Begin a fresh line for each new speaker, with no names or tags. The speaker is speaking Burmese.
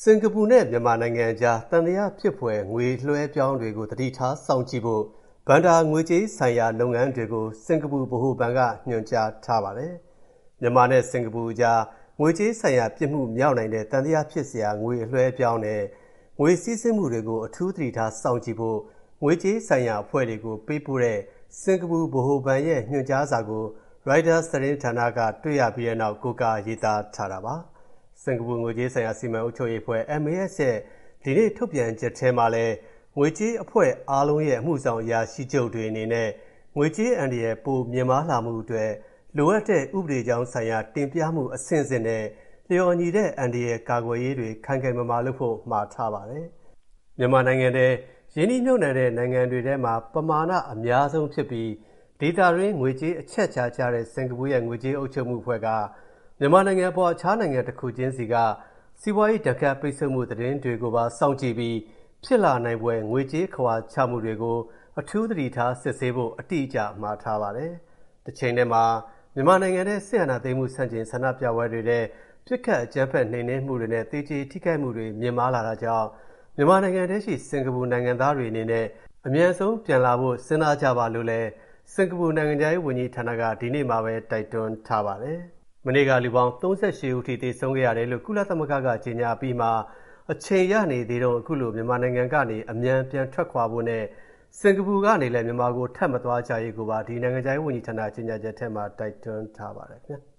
စင်ကာပူနဲ့မြန်မာနိုင်ငံကြားသံသယဖြစ်ဖွယ်ငွေလွှဲပြောင်းတွေကိုသတိထားစောင့်ကြည့်ဖို့ဘဏ္ဍာငွေကြေးဆိုင်ရာလုပ်ငန်းတွေကိုစင်ကာပူဗဟိုဘဏ်ကညွှန်ကြားထားပါတယ်။မြန်မာနဲ့စင်ကာပူကြားငွေကြေးဆိုင်ရာပြစ်မှုမြောက်နိုင်တဲ့သံသယဖြစ်စရာငွေအလွှဲပြောင်းနဲ့ငွေစည်းစိမ်မှုတွေကိုအထူးသတိထားစောင့်ကြည့်ဖို့ငွေကြေးဆိုင်ရာအဖွဲ့တွေကိုပေးပို့တဲ့စင်ကာပူဗဟိုဘဏ်ရဲ့ညွှန်ကြားစာကို Reuters သတင်းဌာနကတွေ့ရပြီးတဲ့နောက်ကိုးကားရေးသားထားတာပါ။စင်ကာပူငွေကြေးဆိုင်ရာစီမံအုပ်ချုပ်ရေးအဖွဲ့ MAS ရဲ့ဒီနေ့ထုတ်ပြန်ချက်ထဲမှာလည်းငွေကြေးအဖွဲ့အားလုံးရဲ့အမှုဆောင်အရာရှိချုပ်တွေအနေနဲ့ငွေကြေးအန္တရာယ်ပိုမြင့်မားလာမှုအတွက်လိုအပ်တဲ့ဥပဒေကြောင်းဆိုင်ရာတင်ပြမှုအဆင့်ဆင့်နဲ့လျော်ညီတဲ့အန္တရာယ်ကာကွယ်ရေးတွေခိုင်ခိုင်မာမာလုပ်ဖို့မှာထားပါတယ်။မြန်မာနိုင်ငံထဲရင်းနှီးမြှုပ်နှံတဲ့နိုင်ငံတွေထဲမှာပမာဏအများဆုံးဖြစ်ပြီးဒေသတွင်းငွေကြေးအချက်ချာကျတဲ့စင်ကာပူရဲ့ငွေကြေးအုပ်ချုပ်မှုအဖွဲ့ကမြန်မာနိုင်ငံပေါ်အခြားနိုင်ငံတစ်ခုချင်းစီကစီးပွားရေးဓာတ်ကပိတ်ဆို့မှုသတင်းတွေကိုပါစောင့်ကြည့်ပြီးဖြစ်လာနိုင်ပွဲငွေကြေးခွာချမှုတွေကိုအထူးသတိထားစစ်ဆေးဖို့အတိအကျမှာထားပါတယ်။တစ်ချိန်တည်းမှာမြန်မာနိုင်ငံထဲစစ်အာဏာသိမ်းမှုဆန့်ကျင်ဆန္ဒပြပွဲတွေထဲပြစ်ခတ်အကြမ်းဖက်နှိမ်နင်းမှုတွေနဲ့သေကျေထိခိုက်မှုတွေမြင့်မားလာတာကြောင့်မြန်မာနိုင်ငံထဲရှိစင်ကာပူနိုင်ငံသားတွေအနေနဲ့အမြန်ဆုံးပြန်လာဖို့စဉ်းစားကြပါလို့လည်းစင်ကာပူနိုင်ငံသားရေးဝန်ကြီးဌာနကဒီနေ့မှာပဲတိုက်တွန်းထားပါတယ်။မနေ့ကလူပေါင်း38ဦးထိသေဆုံးခဲ့ရတယ်လို့ကုလသမဂ္ဂကကြေညာပြီးမှအချိန်ရနေသေးတော့အခုလိုမြန်မာနိုင်ငံကနေအမြန်ပြန်ထွက်ခွာဖို့နဲ့စင်ကာပူကနေလည်းမြန်မာကိုထပ်မသွားကြရေးကိုပါဒီနိုင်ငံသားရေးဝန်ကြီးဌာနကြေညာချက်ထဲမှာတိုက်တွန်းထားပါတယ်ခင်ဗျာ။